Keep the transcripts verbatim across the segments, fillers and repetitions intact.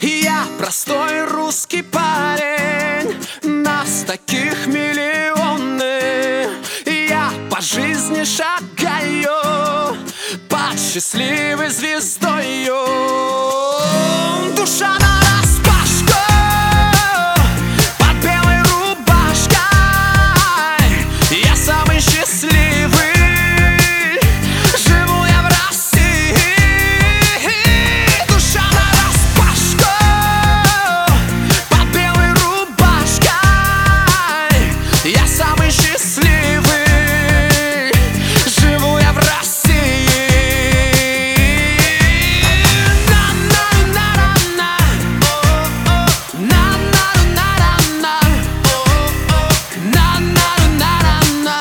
Я простой русский парень, нас таких миллионы. Я по жизни шагаю под счастливой звездою. Душа нараспашку под белой рубашкой. Я самый счастливый, живу я в России. Душа нараспашку под белой рубашкой. Я самый счастливый, живу я в России. На-на-на-на-на, на-на-на-на-на, на-на-на-на-на.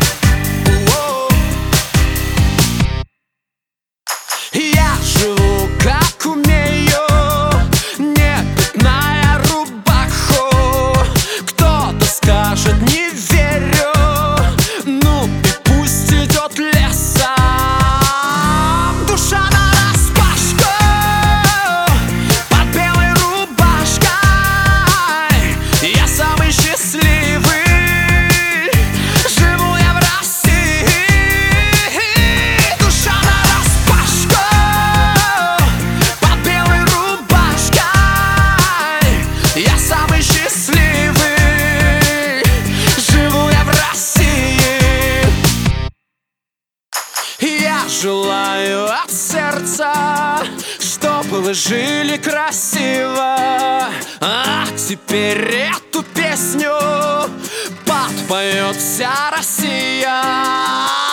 Я живу как умею, не пятная рубаху. Кто-то скажет не верю, ну и пусть идет лесом. Душа нараспашку под белой рубашкой. Я самый счастливый, живу я в России. Душа нараспашку под белой рубашкой. Я самый счастливый, живу я в России. Я желаю от сердца, чтобы вы жили красиво. А теперь эту песню подпоет вся Россия.